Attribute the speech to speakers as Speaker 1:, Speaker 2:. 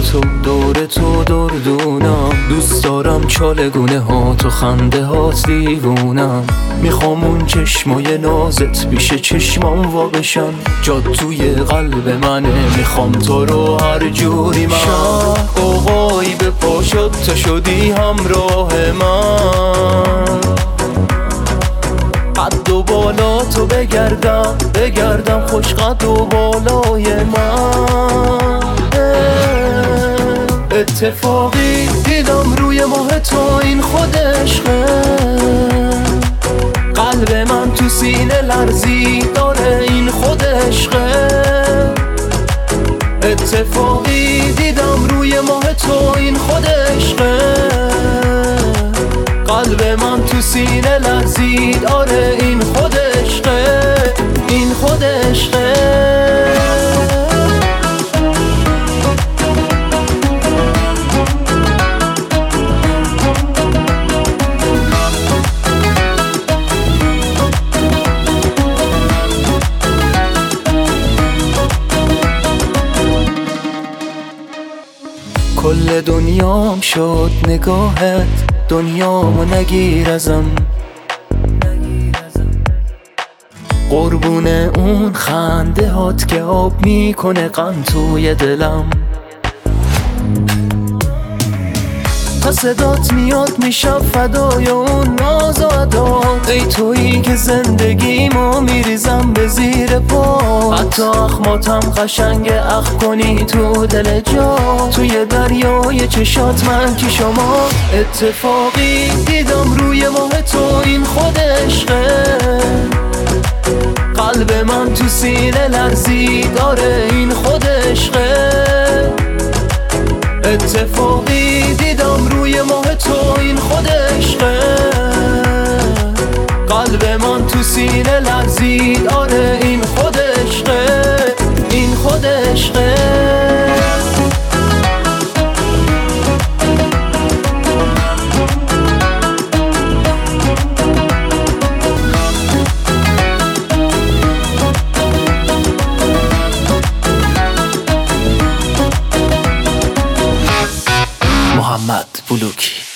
Speaker 1: تو دور تو دردونم، دوست دارم چالگونه ها تو خنده هات دیوونم. میخوام اون چشمای نازت پیش چشمام وا بشن، جات توی قلب منه، میخوام تو رو هر جوری من. شهر قوقایی به پا شد تا شدی همراه من، قد و بالا تو بگردم خوش قد و بالای من. اتفاقی دیدم روی ماه تو، این خود عشقه. قلب من تو سینه لرزی داره، این خود عشقه. اتفاقی دیدم روی ماه تو، این خود عشقه. قلب من تو سینه لرزید، آره این خود عشقه، این خود عشقه. کل دنیام شد نگاهت، دنیامو نگیر ازم. قربون اون خنده هات که آب میکنه غم توی دلم. تا صدات میاد میشم فدای اون ناز و عدات، ای تویی که زندگیمو میریزم به زیر پا. حتی اخماتم قشنگ اخ کنی تو دل جا، توی دریای چشات من کی شما. اتفاقی دیدم روی ماه تو، این خود عشقه. قلب من تو سینه لرزید، آره این خود عشقه. اتفاقی دیدم روی ماه تو، این خود عشقه. قلب من تو سینه لرزید، آره این خود عشقه، این خود عشقه. محمد بلوکی.